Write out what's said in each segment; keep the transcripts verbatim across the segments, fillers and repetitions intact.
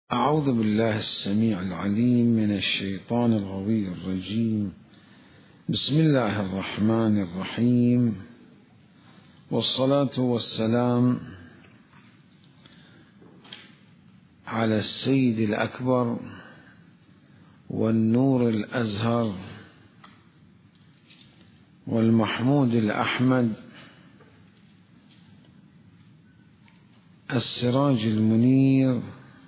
أعوذ بالله السميع العليم من الشيطان الغوي الرجيم. بسم الله الرحمن الرحيم، والصلاة والسلام على السيد الأكبر والنور الأزهر والمحمود الأحمد السراج المنير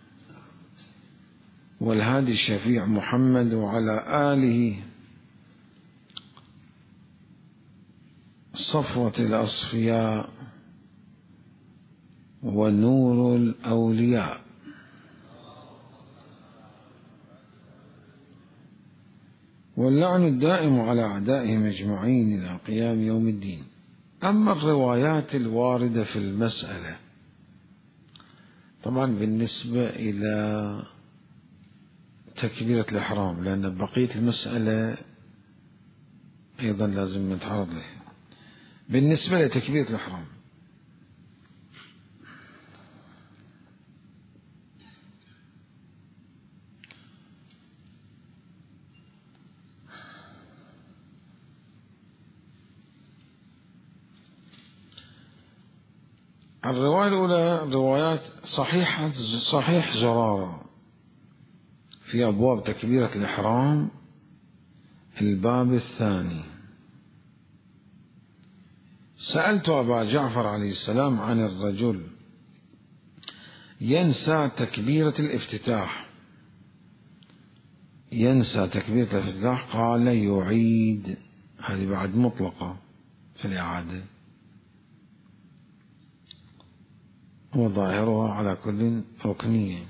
والهادي الشفيع محمد، وعلى آله صفوة الأصفياء ونور الأولياء. واللعن الدائم على أعدائهم أجمعين إلى قيام يوم الدين. أما الروايات الواردة في المسألة، طبعا بالنسبة إلى تكبيرة الإحرام، لأن بقية المسألة أيضا لازم نتعرض له. بالنسبة لتكبيرة الإحرام، الرواية الأولى روايات صحيحة صحيح زرارة في أبواب تكبيرة الإحرام الباب الثاني. سألت أبا جعفر عليه السلام عن الرجل ينسى تكبيرة الافتتاح ينسى تكبيرة الافتتاح قال يعيد. هذه بعد مطلقة في الإعادة، وظاهرها على كل ركنية.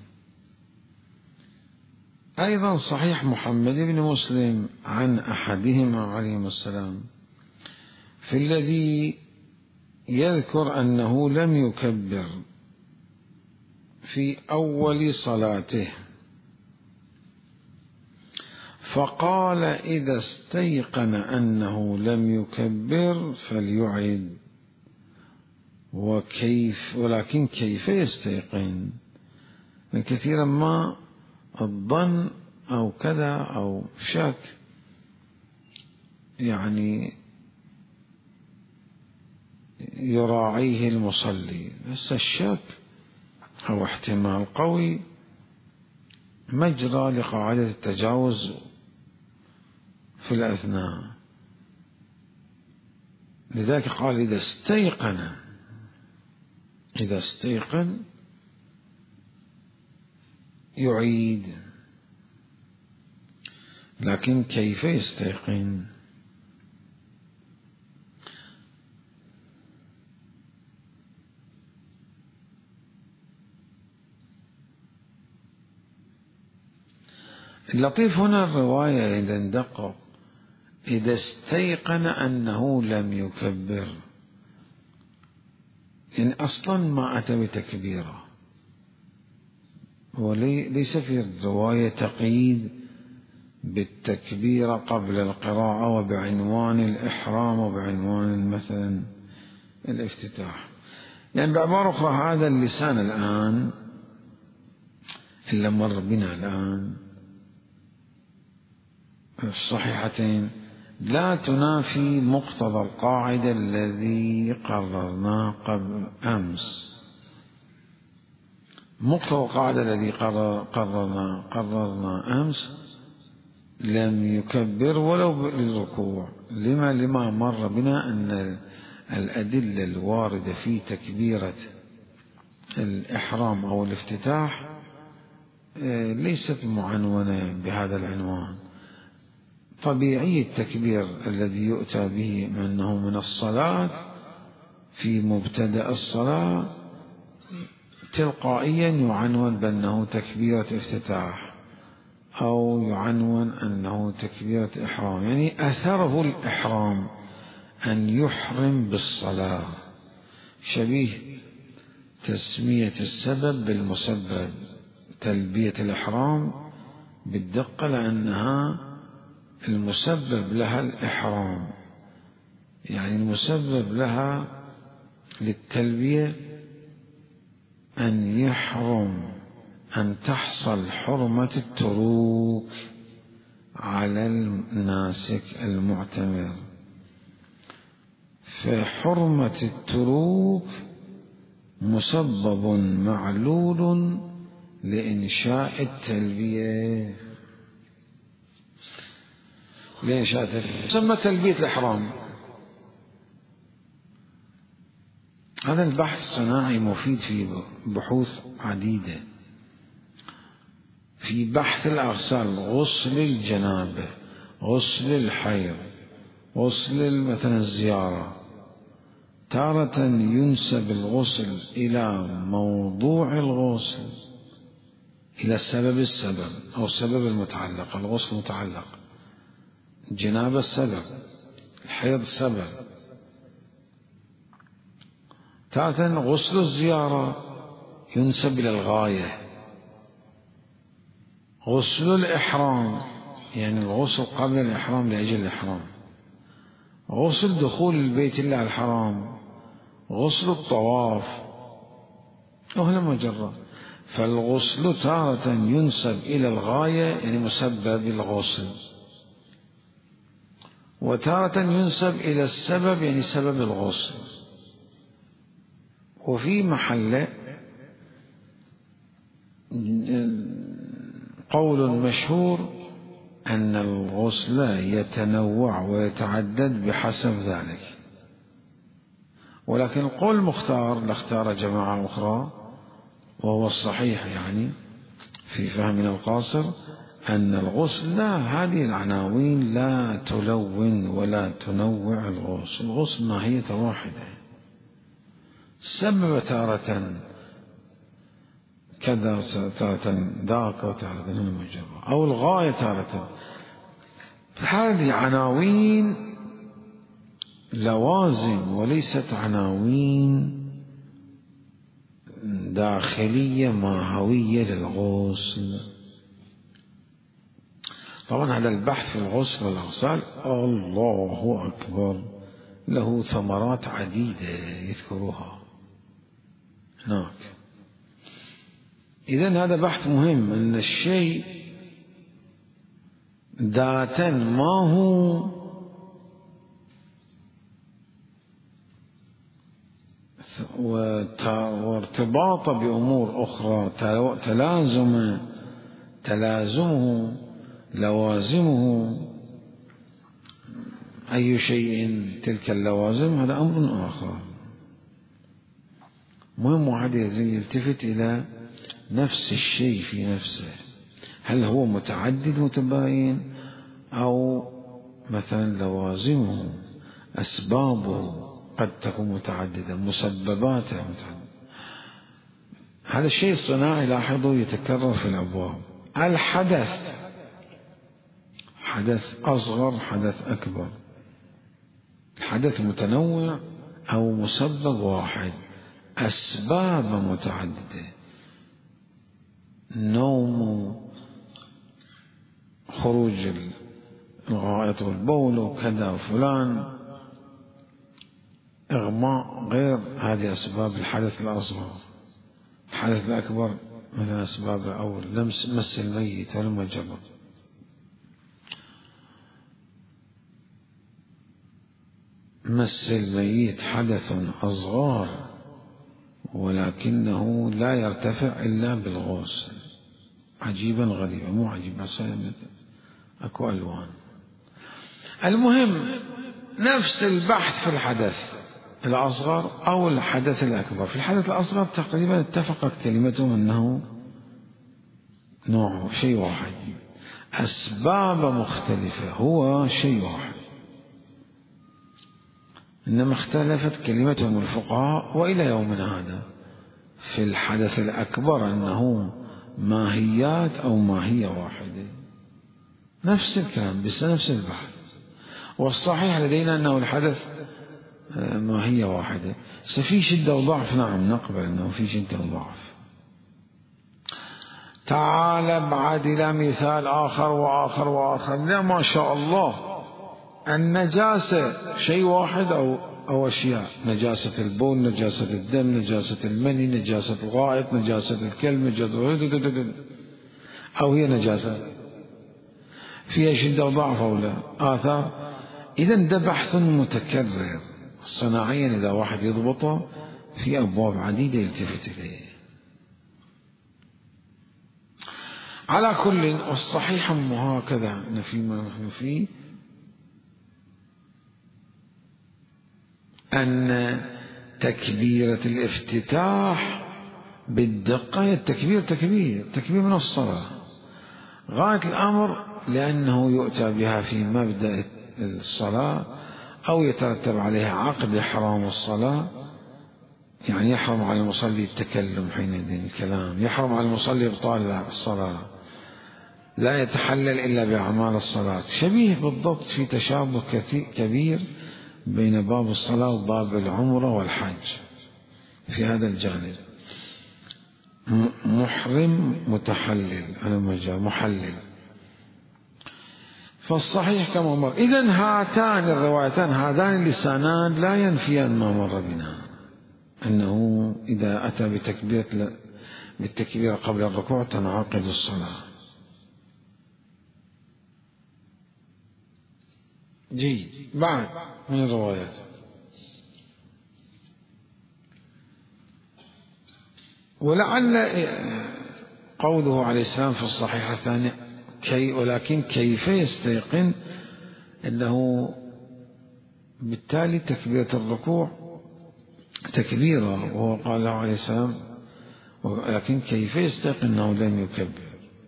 أيضا صحيح محمد بن مسلم عن أحدهما عليهما السلام في الذي يذكر أنه لم يكبر في أول صلاته، فقال إذا استيقن أنه لم يكبر فليعد. وكيف ولكن كيف يستيقن؟ كثيرا ما الظن أو كذا أو شك، يعني يراعيه المصلي، بس الشك أو احتمال قوي مجرى لقاعدة التجاوز في الأثناء. لذلك قال إذا استيقن إذا استيقن يعيد. لكن كيف يستيقن؟ اللطيف هنا الرواية إذا ندقق إذا استيقن أنه لم يكبر، يعني أصلا ما أتى بتكبيره، وليس في الرواية تقييد بالتكبير قبل القراءة وبعنوان الإحرام وبعنوان مثلا الافتتاح. يعني بعبارة أخرى هذا اللسان الآن اللي مر بنا الآن الصحيحتين لا تنافي مقتضى القاعدة الذي قررناه قبل أمس. مقتضى القاعدة الذي قررنا قررنا أمس لم يكبر ولو للركوع. لما لما مر بنا أن الأدلة الواردة في تكبيرة الإحرام أو الافتتاح ليست معنونة بهذا العنوان. طبيعي التكبير الذي يؤتى به أنه من الصلاة في مبتدأ الصلاة تلقائيا يعنون بأنه تكبيرة افتتاح أو يعنون أنه تكبيرة إحرام، يعني أثره الإحرام أن يحرم بالصلاة، شبيه تسمية السبب بالمسبب. تلبية الإحرام بالدقة لأنها المسبب لها الإحرام، يعني المسبب لها للتلبية أن يحرم أن تحصل حرمة التروك على الناسك المعتمر. فحرمة التروك مسبب معلول لإنشاء التلبية، لإنشاء التلبية تسمى تلبية الإحرام. هذا البحث الصناعي مفيد في بحوث عديدة. في بحث الأغسال، غسل الجنابة، غسل الحيض، غسل مثلا الزيارة، تارة ينسب الغسل إلى موضوع الغسل، إلى السبب السبب أو السبب المتعلق. الغسل متعلق، الجنابة السبب، الحيض سبب. تارة غسل الزيارة ينسب إلى الغاية. غسل الإحرام يعني الغسل قبل الإحرام لأجل الإحرام. غسل دخول البيت الله الحرام، غسل الطواف، وهنا مجرد. فالغسل تارة ينسب إلى الغاية يعني مسبب الغسل، وتارة ينسب إلى السبب يعني سبب الغسل. وفي محل قول مشهور أن الغسل يتنوع ويتعدد بحسب ذلك، ولكن القول المختار لاختار جماعة أخرى وهو الصحيح يعني في فهمنا القاصر، أن الغسل لا، هذه العناوين لا تلون ولا تنوع الغسل. الغسل ماهية واحدة، سبب تارة كذا تارة ذاك وتارة مجرد، أو الغاية تارة. هذه عناوين لوازم وليست عناوين داخلية ماهوية للغسل. طبعا هذا البحث في الغسل والأغسال الله أكبر له ثمرات عديدة يذكرها هناك. إذن هذا بحث مهم، أن الشيء ذاتا ما هو وارتباطه بأمور أخرى، تلازم تلازمه لوازمه أي شيء تلك اللوازم، هذا أمر آخر مهم. واحد يلتفت إلى نفس الشيء في نفسه، هل هو متعدد متباين أو مثلا لوازمه أسبابه قد تكون متعددة، مسبباته متعددة. هذا الشيء الصناعي لاحظوا يتكرر في الأبواب. الحدث حدث أصغر، حدث أكبر، حدث متنوع أو مسبب واحد، أسباب متعددة، نوم، خروج الغائط والبول وكذا وفلان، إغماء، غير هذه أسباب الحدث الأصغر. الحدث الأكبر مثل أسباب أو لمس مس الميت والمجرد. مس الميت حدث أصغر ولكنه لا يرتفع إلا بالغسل. عجيبا غريبا، مو عجيبا، أكو ألوان. المهم نفس البحث في الحدث الأصغر أو الحدث الأكبر. في الحدث الأصغر تقريبا اتفقت كلمتهم أنه نوع شيء واحد، أسباب مختلفة، هو شيء واحد، إنما اختلفت كلمتهم الفقهاء وإلى يومنا هذا في الحدث الأكبر أنه ماهيات أو ماهية واحدة. نفس الكلام بس نفس البحث. والصحيح لدينا أنه الحدث ماهية واحدة. ففي شدة وضعف، نعم نقبل أنه في شدة وضعف. تعال بعد إلى مثال آخر وآخر وآخر. لا ما شاء الله، النجاسة شيء واحد أو أو أشياء: نجاسة البول، نجاسة الدم، نجاسة المني، نجاسة الغائط، نجاسة الكلب، نجاسة، أو هي نجاسة فيها شدة وضعف أو لا آثار. إذا ده بحث متكرر صناعيا، إذا واحد يضبطه في أبواب عديدة يلتفت إليه. على كل، والصحيح هكذا نفي ما نحن فيه، أن تكبيرة الافتتاح بالدقة، التكبير تكبير تكبير من الصلاة غاية الأمر، لأنه يؤتى بها في مبدأ الصلاة أو يترتب عليها عقد إحرام الصلاة. يعني يحرم على المصلي التكلم حينئذ، الكلام، يحرم على المصلي إبطال الصلاة، لا يتحلل إلا بأعمال الصلاة. شبيه بالضبط في تشابه كبير بين باب الصلاة وباب العمرة والحج في هذا الجانب. محرم متحلل على مجال محلل. فالصحيح كما مر. إذن هاتان الروايتان، هذان اللسانان لا ينفيان ما مر بنا، أنه إذا أتى بتكبيرة بالتكبير قبل الركوع تنعقد الصلاة. جيد. بعد من الروايات: ولعل قوله عليه السلام في الصحيحة الثانية كي ولكن كيف يستيقن أنه بالتالي تكبيرة الركوع تكبيرة، وهو قال له عليه السلام ولكن كيف يستيقن أنه لم يكبر.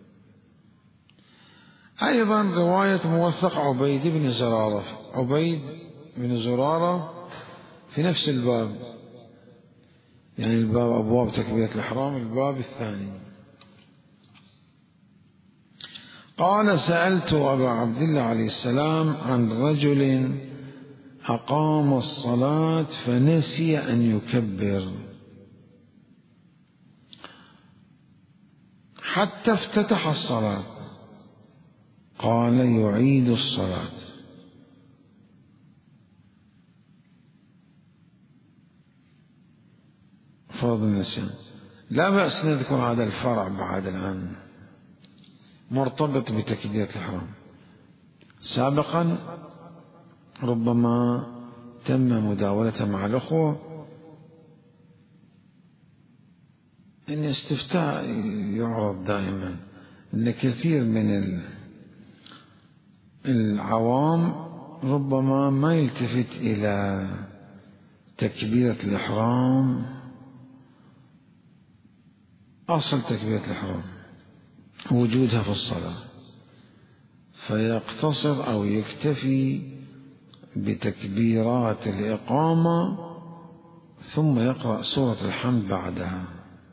أيضا رواية موثق عبيد بن زرارة، عبيد بن زرارة في نفس الباب، يعني الباب أبواب تكبيرة الإحرام الباب الثاني. قال: سألت أبا عبد الله عليه السلام عن رجل أقام الصلاة فنسي أن يكبر حتى افتتح الصلاة، قال: يعيد الصلاة. فرض النسيان. لا بأس نذكر هذا الفرع بعد الآن مرتبط بتكبيرة الإحرام. سابقا ربما تم مداولته مع الأخوة أن استفتاء يعرض دائما، أن كثير من العوام ربما ما يلتفت إلى تكبيرة الإحرام، أصل تكبيرة الإحرام وجودها في الصلاة، فيقتصر أو يكتفي بتكبيرات الإقامة ثم يقرأ سورة الحمد بعدها.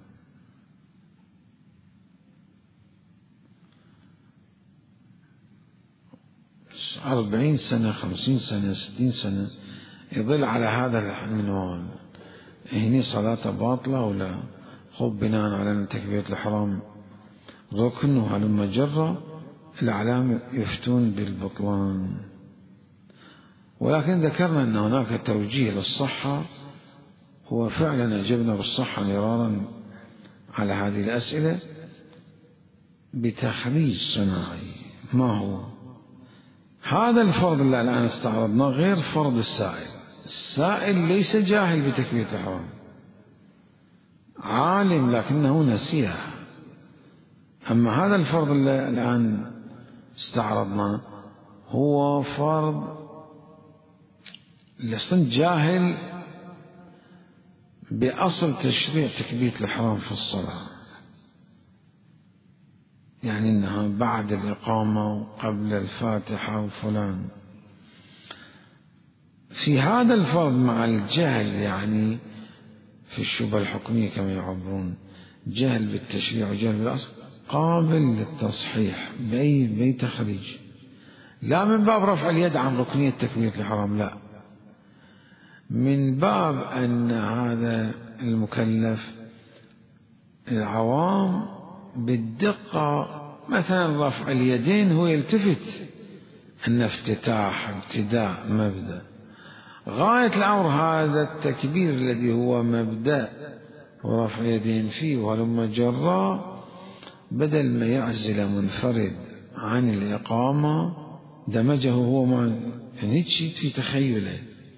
أربعين سنة، خمسين سنة، ستين سنة يظل على هذا المنوال، هني صلاة باطلة ولا خب بناء على أن تكبيرة الإحرام ركن وهلم جرة، الأعلام يفتون بالبطلان. ولكن ذكرنا أن هناك توجيه للصحة، وفعلا أجبنا بالصحة مرارا على هذه الأسئلة بتخريج صناعي. ما هو هذا الفرض اللي الآن استعرضناه غير فرض السائل. السائل ليس جاهل بتكبيرة الإحرام، عالم لكنه نسيه. أما هذا الفرض اللي الآن استعرضناه هو فرض لست جاهل بأصل تشريع تكبيرة الإحرام في الصلاة، يعني أنها بعد الإقامة وقبل الفاتحة وفلان. في هذا الفرض مع الجهل، يعني في الشبهة الحكمية كما يعبرون، جهل بالتشريع وجهل بالأصل، قابل للتصحيح بأي بأي تخريج، لا من باب رفع اليد عن ركنية تكبيرة الإحرام، لا، من باب أن هذا المكلف العوام بالدقة، مثلا رفع اليدين هو يلتفت أن افتتاح ابتداء مبدأ، غاية الأمر هذا التكبير الذي هو مبدأ ورفع يدين فيه ولما جرى، بدل ما يعزل منفرد عن الإقامة دمجه هو مع، يعني في تخيله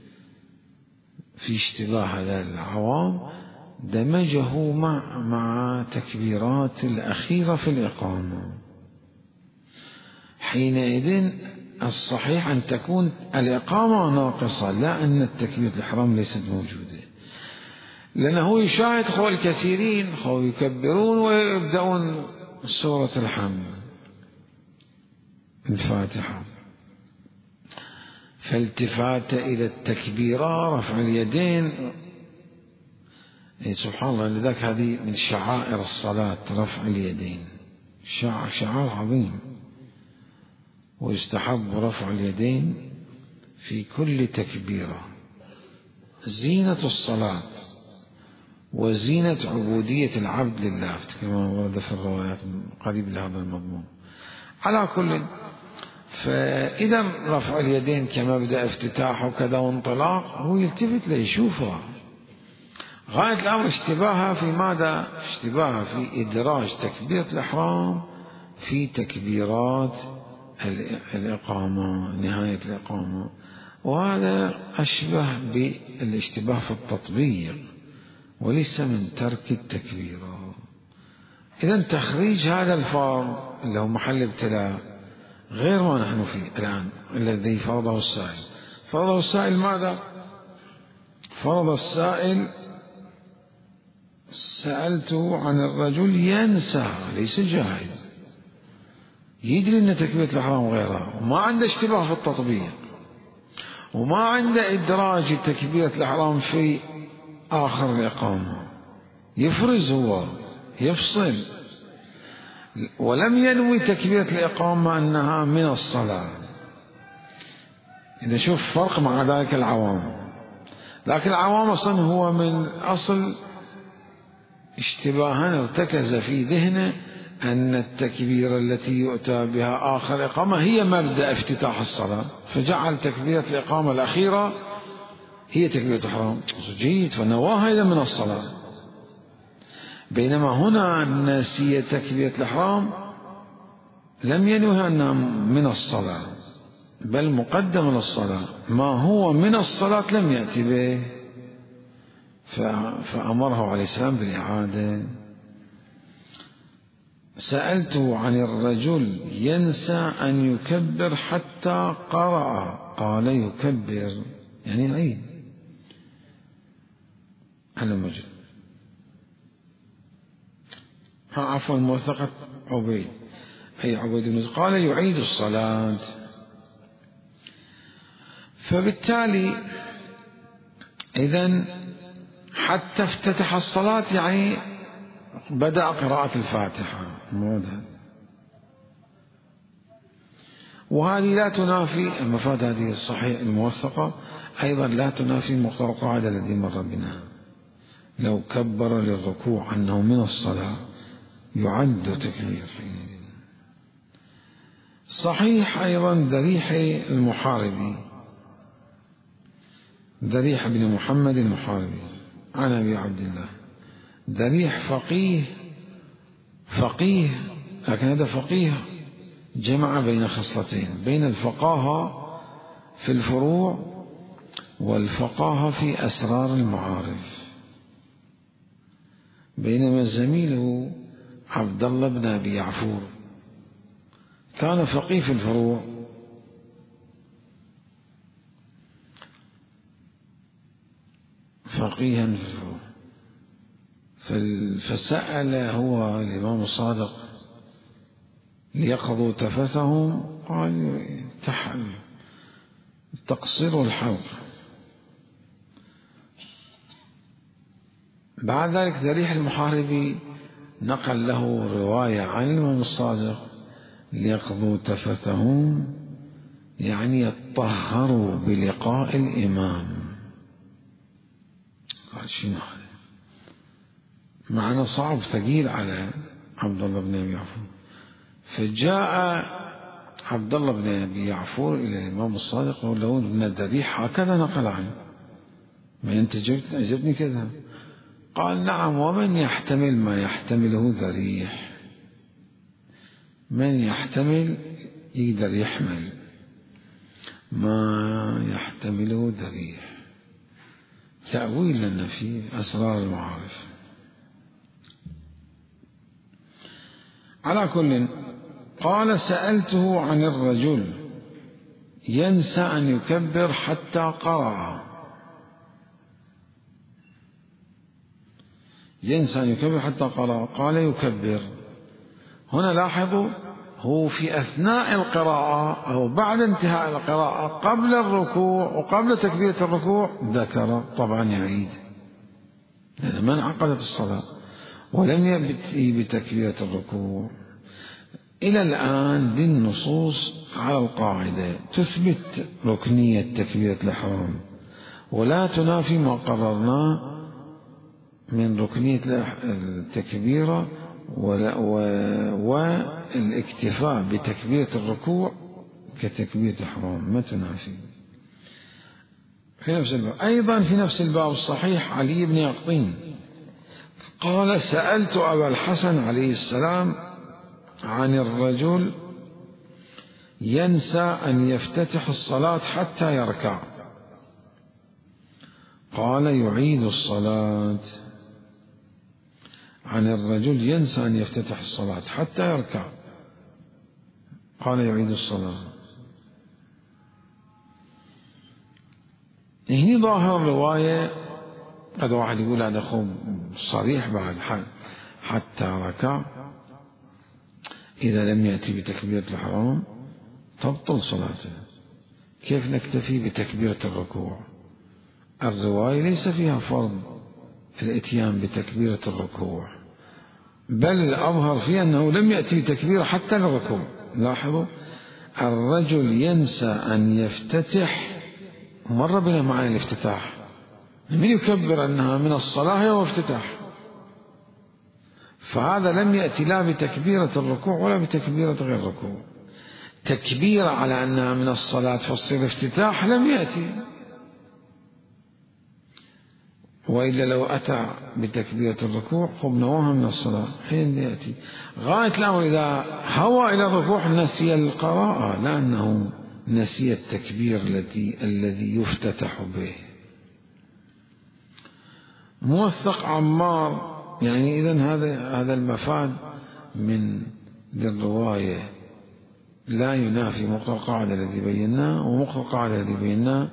في اشتباه هذا العوام، دمجه مع مع تكبيرات الأخيرة في الإقامة. حينئذ الصحيح أن تكون الإقامة ناقصة، لا أن التكبيرة الإحرام ليست موجودة، لأنه يشاهد خو الكثيرين خو يكبرون ويبدأون سورة الحمد الفاتحة، فالتفات إلى التكبيرة رفع اليدين. سبحان الله، لذلك هذه من شعائر الصلاة رفع اليدين، شعار عظيم، ويستحب رفع اليدين في كل تكبيرة، زينة الصلاة وزينة عبودية العبد لله كما ورد في الروايات قريب لهذا المضمون. على كل، فإذا رفع اليدين كمبدأ افتتاح وكذا وانطلاق، هو يلتفت ليشوفها. غاية الأمر اشتباهها في ماذا؟ اشتباهها في إدراج تكبيرة الإحرام في تكبيرات الإقامة، نهاية الإقامة، وهذا أشبه بالاشتباه في التطبيق وليس من ترك التكبيرة. إذا تخريج هذا الفرض اللي هو محل ابتلاء غير ما نحن فيه الآن الذي فرضه السائل. فرضه السائل ماذا؟ فرض السائل سألته عن الرجل ينسى، ليس جاهل، يدري أن تكبيرة الإحرام غيرها وما عنده اشتباه في التطبيق وما عنده إدراج تكبيرة الإحرام في آخر الإقامة، يفرز هو يفصل، ولم ينوي تكبيرة الإقامة أنها من الصلاة. إذا شوف فرق مع ذلك العوام، لكن العوام أصلا هو من أصل اشتباها ارتكز في ذهنه أن التكبيرة التي يؤتى بها آخر إقامة هي مبدأ افتتاح الصلاة، فجعل تكبيرة الإقامة الأخيرة هي تكبيرة الإحرام. جيد، فنواها إذا من الصلاة، بينما هنا نسي تكبيرة الإحرام لم ينوها أنها من الصلاة بل مقدم للصلاة، ما هو من الصلاة لم يأتي به، فأمره عليه السلام بالإعادة. سألته عن الرجل ينسى أن يكبر حتى قرأ، قال يكبر يعني يعيد. على مجد ها عفوا موثقة عبيد، أي عبيد بن قال يعيد الصلاة. فبالتالي إذن حتى افتتح الصلاة يعني بدأ قراءة الفاتحة، وهذه لا تنافي المفاد هذه الصحيح الموثقة أيضا لا تنافي مقتضى القاعدة الذي مر بنا، لو كبر للركوع أنه من الصلاة يعد تكبير. صحيح أيضا ذريح المحاربي، ذريح بن محمد المحاربي عن أبي عبد الله، ذريح فقيه فقيه لكن هذا فقيه جمع بين خصلتين، بين الفقاهة في الفروع والفقاهة في أسرار المعارف، بينما زميله عبد الله بن أبي يعفور كان فقيه في الفروع فقيها في الفروع، فسأل هو الإمام الصادق ليقضوا تفتهم، قال تقصير الحلق. بعد ذلك ذريح المحاربي نقل له رواية عن الإمام الصادق ليقضوا تفتهم يعني يطهروا بلقاء الإمام. قال شنو هذا؟ معنى صعب ثقيل على عبد الله بن أبي يعفور. فجاء عبد الله بن أبي يعفور إلى الإمام الصادق وله ابن الذريح هكذا نقل عنه، من أنت جبتني كذا؟ قال نعم، ومن يحتمل ما يحتمله ذريح، من يحتمل يقدر يحمل ما يحتمله ذريح. تأويل لنا في أسرار المعارف. على كل، قال سألته عن الرجل ينسى أن يكبر حتى قرأ، ينسى أن يكبر حتى قرأ، قال يكبر. هنا لاحظوا، هو في أثناء القراءة أو بعد انتهاء القراءة قبل الركوع وقبل تكبيرة الركوع ذكر طبعا يعيد، لأن من عقدت الصلاة ولم يأتي بتكبيرة الركوع. إلى الآن دي النصوص على القاعدة تثبت ركنية تكبيرة الإحرام ولا تنافي ما قررناه من ركنية التكبيرة والاكتفاء بتكبيرة الركوع كتكبيرة الإحرام، ما تنافي. في نفس الباب أيضا، في نفس الباب الصحيح علي بن يقطين قال سألت أبا الحسن عليه السلام عن الرجل ينسى أن يفتتح الصلاة حتى يركع، قال يعيد الصلاة. عن الرجل ينسى أن يفتتح الصلاة حتى يركع، قال يعيد الصلاة. هنا ظاهر الرواية، قد واحد يقول هذا خب صريح بعد حتى ركع، إذا لم يأتي بتكبيرة الإحرام تبطل صلاته. كيف نكتفي بتكبيرة الركوع؟ الرواية ليس فيها فرض الاتيان بتكبيرة الركوع، بل الأظهر فيه أنه لم يأتي بتكبيرة حتى الركوع. لاحظوا، الرجل ينسى أن يفتتح، مر بنا معنا الافتتاح، من يكبر أنها من الصلاة هو افتتاح، فهذا لم يأتي لا بتكبيرة الركوع ولا بتكبيرة غير الركوع. تكبير على أنها من الصلاة فتصير افتتاح لم يأتي، وإلا لو أتى بتكبيرة الركوع قمناها من الصلاة حين يأتي. غاية الأمر إذا هوى إلى الركوع نسي القراءة، لأنه نسي التكبير الذي الذي يفتتح به. موثق عمار، يعني إذن هذا هذا المفاد من الرواية لا ينافي مقتضى القاعدة الذي بيناه، ومقتضى القاعدة الذي بيناه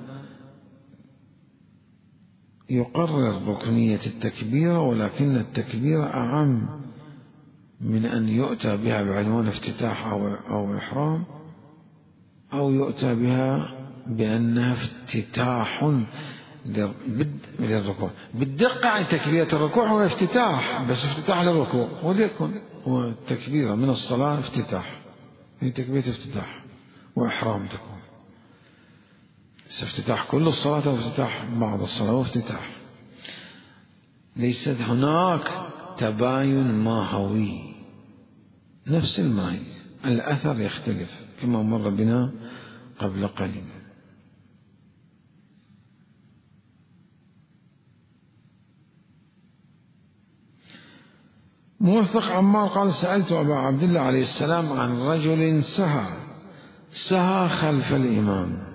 يقرر ركنية التكبيرة، ولكن التكبيرة أعم من أن يؤتى بها بعنوان افتتاح أو أو إحرام، أو يؤتى بها بأنها افتتاح للركوع. بالدقة عن تكبيرة الركوع هو افتتاح، بس افتتاح للركوع، وليكن هو التكبيرة من الصلاة افتتاح، هي تكبيرة افتتاح وإحرام تكون، افتتاح كل الصلاة وافتتاح بعض الصلاة وافتتاح. ليست هناك تباين ماهوي، نفس الماء، الأثر يختلف كما مر بنا قبل قليل. موثق عمار قال سألت أبا عبد الله عليه السلام عن رجل سهى سهى خلف الإمام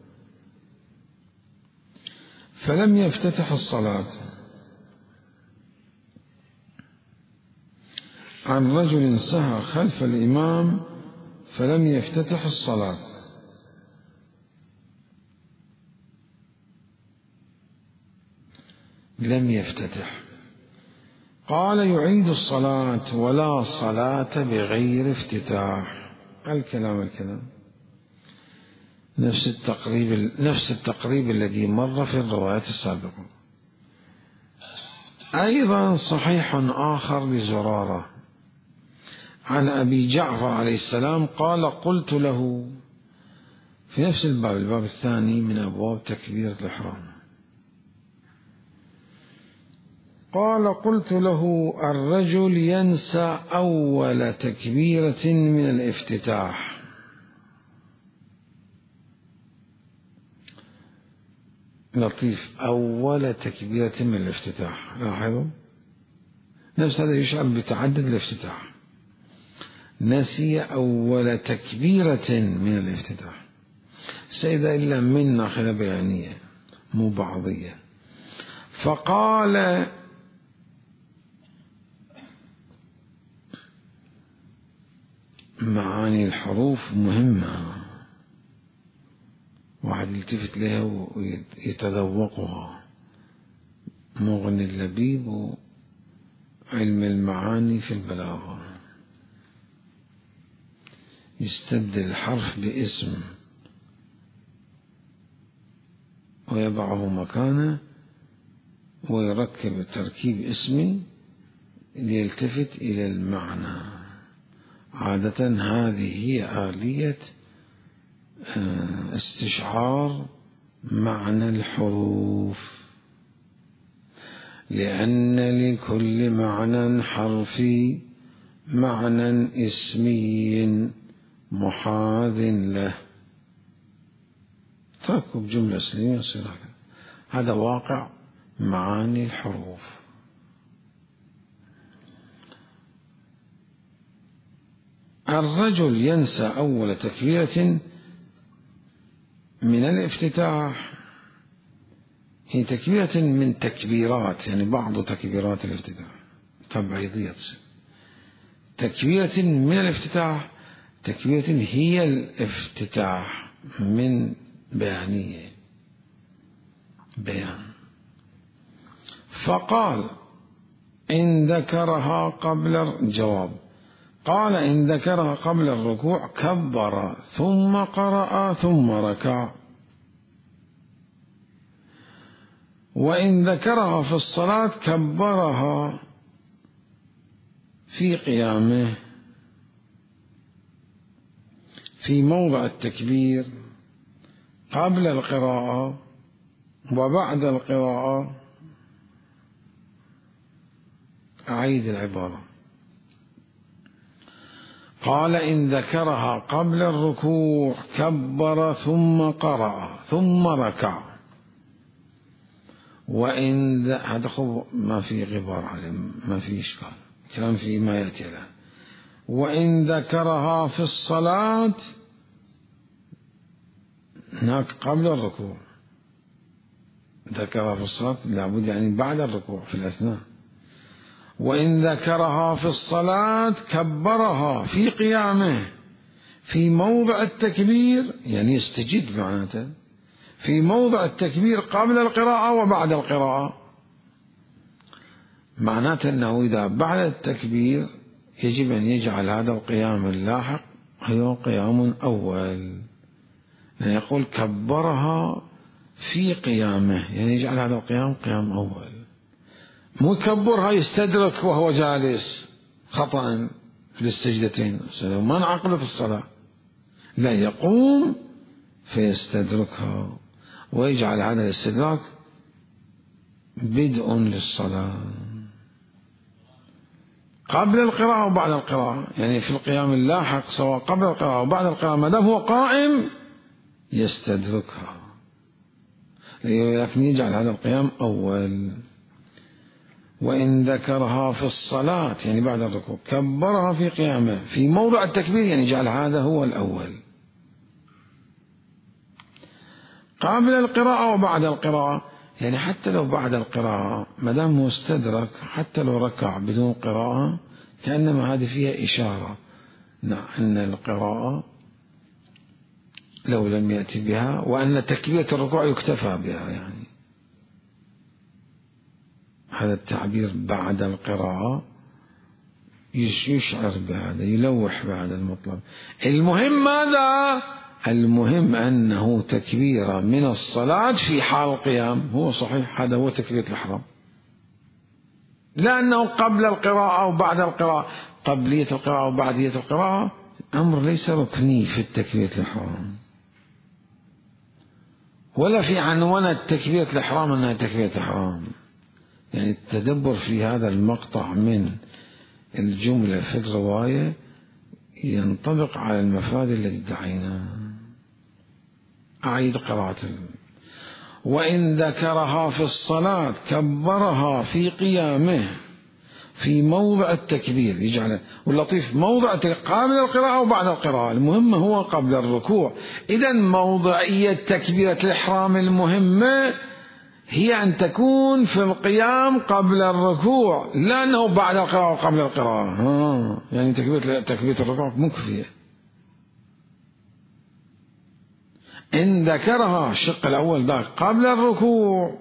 فلم يفتتح الصلاة، عن رجل سهى خلف الإمام فلم يفتتح الصلاة، لم يفتتح، قال يعيد الصلاة ولا صلاة بغير افتتاح. الكلام الكلام نفس التقريب نفس التقريب الذي مر في الروايات السابقة. أيضا صحيح آخر لزرارة عن أبي جعفر عليه السلام قال قلت له في نفس الباب، الباب الثاني من أبواب تكبيرة الإحرام، قال قلت له الرجل ينسى أول تكبيرة من الافتتاح، لطيف، أول تكبيرة من الافتتاح. لاحظوا نفس هذا يشعر بتعدد الافتتاح. نسي أول تكبيرة من الافتتاح. سيدة إلا من ناخذة بيانية مو بعضية. فقال معاني الحروف مهمة، واحد يلتفت لها ويتذوقها. مغني اللبيب وعلم المعاني في البلاغة. يستبدل الحرف باسم ويضعه مكانه ويركب تركيب اسمي ليلتفت إلى المعنى. عادة هذه هي آلية استشعار معنى الحروف، لأن لكل معنى حرفي معنى اسمي محاذ له. تركب جملة اسمية يصير هذا واقع معاني الحروف. الرجل ينسى أول تكبيرة من الافتتاح، هي تكبيرة من تكبيرات، يعني بعض تكبيرات الافتتاح تبعيضية. تكبيرة من الافتتاح تكبيرة هي الافتتاح من بيانية بيان. فقال إن ذكرها قبل الجواب، قال إن ذكرها قبل الركوع كبر ثم قرأ ثم ركع، وإن ذكرها في الصلاة كبرها في قيامه في موضع التكبير قبل القراءة وبعد القراءة. أعيد العبارة. قال إن ذكرها قبل الركوع كبر ثم قرأ ثم ركع، وإن هذا خب ما في غبار عليه، ما في إشكال، كلام في ما يأتي له. وإن ذكرها في الصلاة هناك قبل الركوع، ذكرها في الصلاة لابد يعني بعد الركوع في الأثناء. وإن ذكرها في الصلاة كبرها في قيامه في موضع التكبير، يعني يستجد معناته في موضع التكبير قبل القراءة وبعد القراءة. معناته أنه إذا بعد التكبير يجب أن يجعل هذا القيام اللاحق هو قيام أول، يعني يقول كبرها في قيامه، يعني يجعل هذا القيام قيام أول. مو يكبرها يستدرك وهو جالس خطأ في السجدتين ما نعقد في الصلاة، لا، يقوم فيستدركها ويجعل هذا الاستدراك بدء للصلاة قبل القراءة وبعد القراءة، يعني في القيام اللاحق سواء قبل القراءة أو بعد القراءة ما دام هو قائم يستدركها، لكن يجعل هذا القيام أول. وإن ذكرها في الصلاة يعني بعد الركوع كبرها في قيامه في موضع التكبير، يعني جعل هذا هو الأول قبل القراءة وبعد القراءة، يعني حتى لو بعد القراءة ما دام مستدرك حتى لو ركع بدون قراءة كأنما هذه فيها إشارة أن القراءة لو لم يأتي بها وأن تكبيرة الركوع يكتفى بها، يعني هذا التعبير بعد القراءة يشعر بهذا، يلوح بهذا المطلب. المهم ماذا؟ المهم أنه تكبيرة من الصلاة في حال القيام، هو صحيح هذا هو تكبيرة الإحرام، لأنه قبل القراءة وبعد القراءة، قبلية القراءة وبعدية القراءة أمر ليس ركني في التكبيرة الإحرام، ولا في عنوان تكبيرة الإحرام أنها تكبيرة إحرام. يعني التدبر في هذا المقطع من الجملة في الرواية ينطبق على المفاد الذي ادعيناه. أعيد قراءة. وإن ذكرها في الصلاة كبرها في قيامه في موضع التكبير، يجعل واللطيف موضع قبل القراءة وبعد القراءة، المهم هو قبل الركوع. إذا موضعية تكبيرة الإحرام المهمة هي أن تكون في القيام قبل الركوع، لا أنه بعد القراءة وقبل القراءة. ها يعني تكبيرة تكبيرة الركوع مكفية. إن ذكرها الشق الأول ذاك قبل الركوع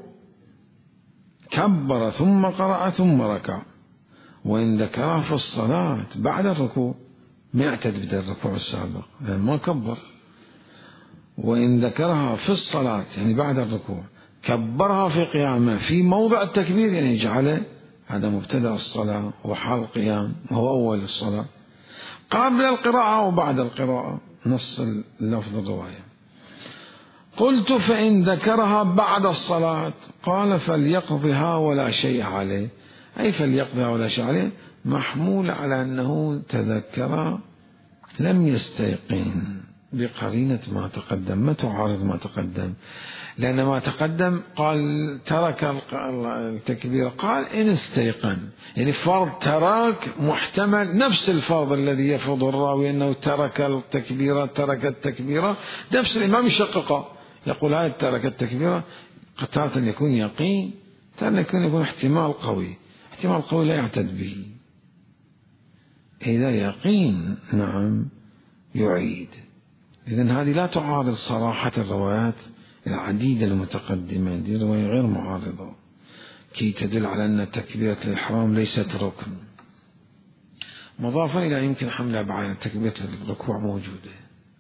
كبر ثم قرأ ثم ركع، وإن ذكرها في الصلاة بعد الركوع ما يعتد بدأ الركوع السابق لأن ما كبر. وإن ذكرها في الصلاة يعني بعد الركوع كبرها في قيامه في موضع التكبير، يعني جعله هذا مبتدأ الصلاة وحال القيام وهو أول الصلاة قبل القراءة وبعد القراءة، نص اللفظ الرواية. قلت فإن ذكرها بعد الصلاة قال فليقضها ولا شيء عليه، أي فليقضها ولا شيء عليه محمول على أنه تذكر لم يستيقن بقرينة ما تقدم، ما تعارض ما تقدم، لأن ما تقدم قال ترك التكبير، قال إن استيقن، يعني فرض ترك محتمل، نفس الفرض الذي يفرض الراوي أنه ترك التكبيرة ترك التكبيرة، نفس الإمام يشققه يقول هاي ترك التكبيرة، تارة يكون يقين، تارة يكون يكون احتمال قوي، احتمال قوي لا يعتد به. إذا يقين نعم يعيد. إذن هذه لا تعارض صراحة الروايات العديدة المتقدمة، هذه رواية غير معارضة كي تدل على أن تكبيرة الإحرام ليست ركن، مضافا إلى يمكن حملها بعد تكبيرة الركوع موجودة.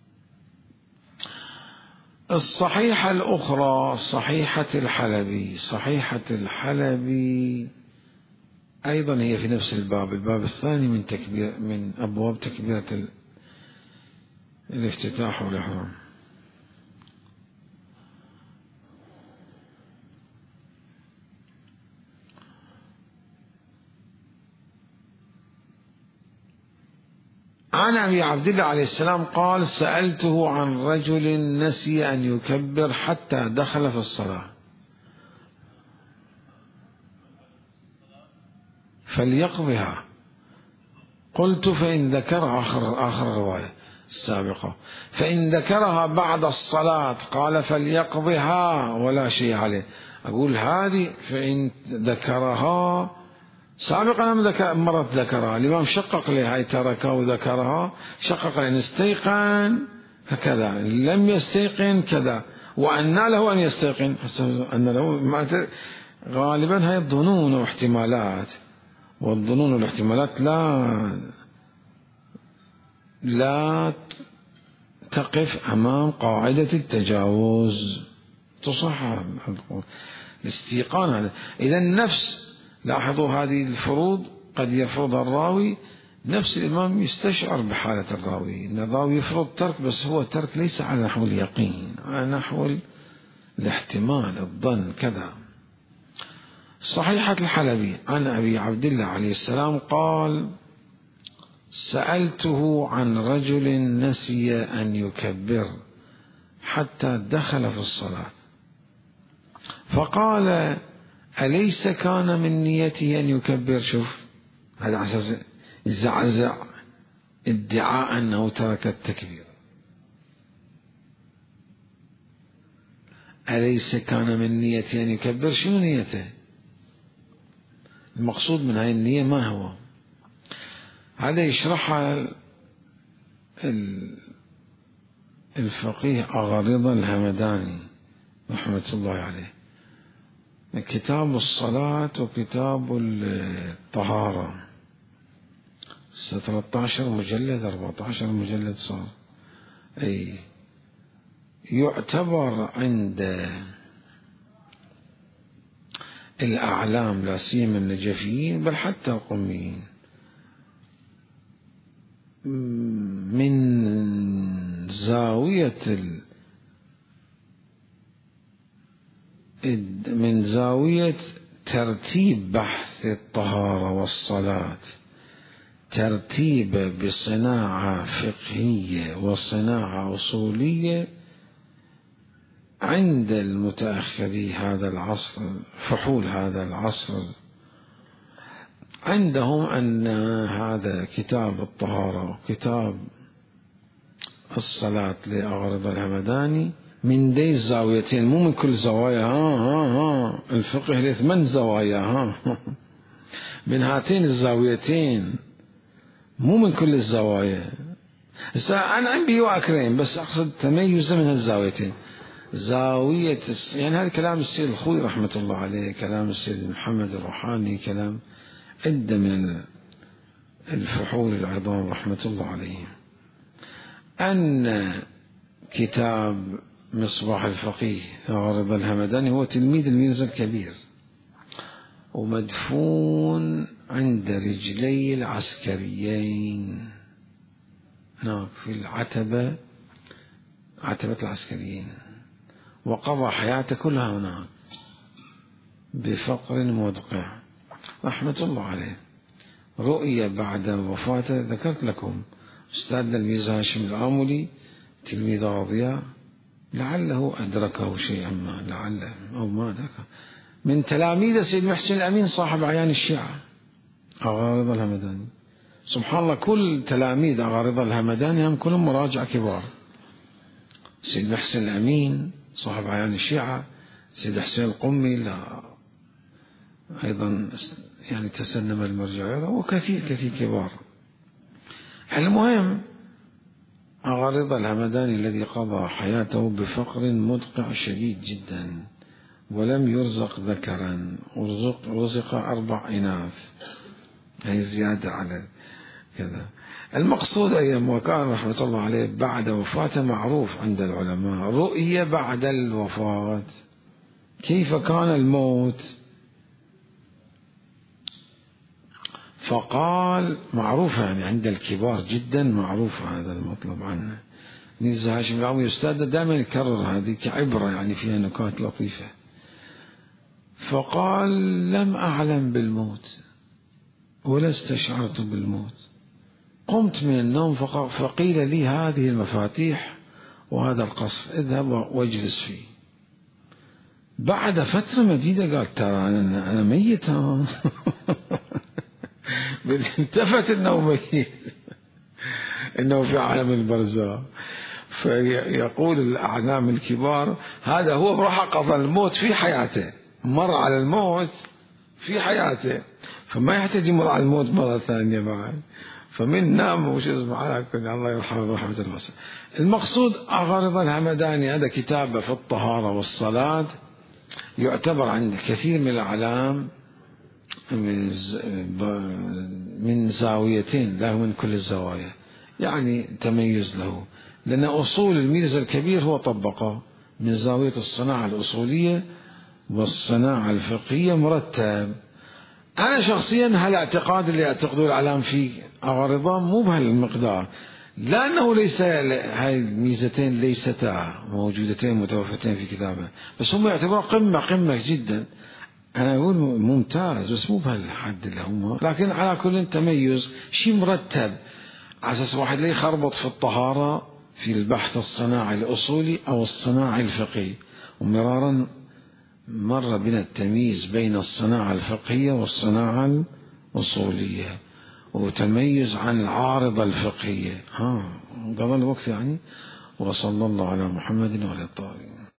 الصحيحة الأخرى صحيحة الحلبي، صحيحة الحلبي أيضا هي في نفس الباب، الباب الثاني من تكبير من أبواب تكبيرة الافتتاح والإحرام. عن أبي عبد الله عليه السلام قال سألته عن رجل نسي أن يكبر حتى دخل في الصلاة فليقضها، قلت فإن ذكر آخر, آخر الرواية السابقة فإن ذكرها بعد الصلاة قال فليقضها ولا شيء عليه. أقول هذه فإن ذكرها سابقا ذكر مرة ذكرها الإمام شقق لها، هاي تركها وذكرها شقق لأن استيقن هكذا، لم يستيقن كذا، وأن له أن يستيقن أن له غالبا هاي الظنون واحتمالات، والظنون والاحتمالات لا لا تقف أمام قاعدة التجاوز، تصح الاستيقان هذا. إذا النفس لاحظوا هذه الفروض قد يفرضها الراوي، نفس الإمام يستشعر بحالة الراوي أن الراوي يفرض ترك، بس هو ترك ليس على نحو اليقين، على نحو الاحتمال الظن كذا. صحيحة الحلبي عن أبي عبد الله عليه السلام قال سألته عن رجل نسي أن يكبر حتى دخل في الصلاة فقال أليس كان من نيته أن يكبر؟ شوف هذا على أساس الزعزع ادعاء أنه ترك التكبير. أليس كان من نيته أن يكبر؟ شنو نيته؟ المقصود من هذه النية ما هو؟ هذا يشرحها الفقيه أغرض الهمداني رحمة الله عليه، كتاب الصلاة وكتاب الطهارة، ثلاثة عشر مجلد أربعة عشر مجلد صار. أي يعتبر عند الأعلام لا سيما النجفيين بل حتى القميين من زاوية ال من زاوية ترتيب بحث الطهارة والصلاة ترتيب بصناعة فقهية وصناعة أصولية، عند المتأخري هذا العصر، فحول هذا العصر، عندهم أن هذا كتاب الطهارة وكتاب الصلاة لأغرض الهمداني من دي الزاويتين، مو من كل زوايا. ها ها ها الفقه له ثمان زوايا، ها من هاتين الزاويتين، مو من كل الزوايا. أنا عندي واكرين بس أقصد تميز من الزاويتين. زاوية يعني هذا كلام السيد الخوي رحمة الله عليه، كلام السيد محمد الروحاني، كلام عدة من الفحول العظام رحمة الله عليهم، أن كتاب مصباح الفقيه غرض الهمداني هو تلميذ الميرزا الكبير، ومدفون عند رجلي العسكريين هناك في العتبة، عتبة العسكريين، وقضى حياته كلها هناك بفقر مدقع رحمة الله عليه. رؤية بعد وفاته، ذكرت لكم أستاذنا الميرزا هاشم الآملي تلميذ أضياء، لعله أدركه شيئا ما، لعله أو ما أدركه، من تلاميذ سيد محسن الأمين صاحب أعيان الشيعة أغارض الهمداني. سبحان الله، كل تلاميذ أغارض الهمداني هم كلهم مراجع كبار. سيد محسن الأمين صاحب أعيان الشيعة، سيد حسين القمي لا أيضا يعني تسنم المرجعية، وكثير كثير كبار. المهم أغارض الهمداني الذي قضى حياته بفقر مدقع شديد جدا، ولم يرزق ذكرا، رزق, رزق أربع إناث، هي زيادة على كذا. المقصود أيام وكان رحمة الله عليه بعد وفاته معروف عند العلماء رؤية بعد الوفاة. كيف كان الموت؟ فقال معروفة يعني عند الكبار جدا، معروف هذا المطلب عنه. ميرزا هاشم الآملي أستاذ دائما يكرر هذه كعبرة، يعني فيها نكات لطيفة. فقال لم أعلم بالموت ولا استشعرت بالموت، قمت من النوم فقيل لي هذه المفاتيح وهذا القصر، اذهب واجلس فيه. بعد فترة مديدة قال ترى أنا, أنا ميت التفت انه ميت، انه في عالم البرزاء. فيقول الاعلام الكبار هذا هو بروح قضى الموت في حياته، مر على الموت في حياته، فما يحتاج يمر على الموت مرة ثانية بعد. فمن نام وش اسمه على كل الله يرحمه رحمة الواسعة. المقصود أغارض الهمداني هذا كتابه في الطهارة والصلاة يعتبر عند كثير من الأعلام من زاويتين، لا من كل الزوايا، يعني تميز له، لأن أصول الميرزا الكبير هو طبقه من زاوية الصناعة الأصولية والصناعة الفقهية مرتب. أنا شخصيا هالاعتقاد اللي يعتقدوا الأعلام فيه أغارضة مو بهالمقدار، لأنه ليس هاي الميزتين ليستا موجودتين متوفرتين في كتابه، بس هم يعتبرون قمة قمة جدا. أنا أقول ممتاز بس مو بهالحد اللي هم، لكن على كل تميز شيء مرتب، على أساس واحد لا يخربط في الطهارة في البحث الصناعي الأصولي أو الصناعي الفقهي. ومرارا مر بنا التمييز بين الصناعة الفقهية والصناعة الأصولية، وتميز عن العارضة الفقهية. ها قبل الوقت يعني. وصلى الله على محمد وعلى الطاهرين.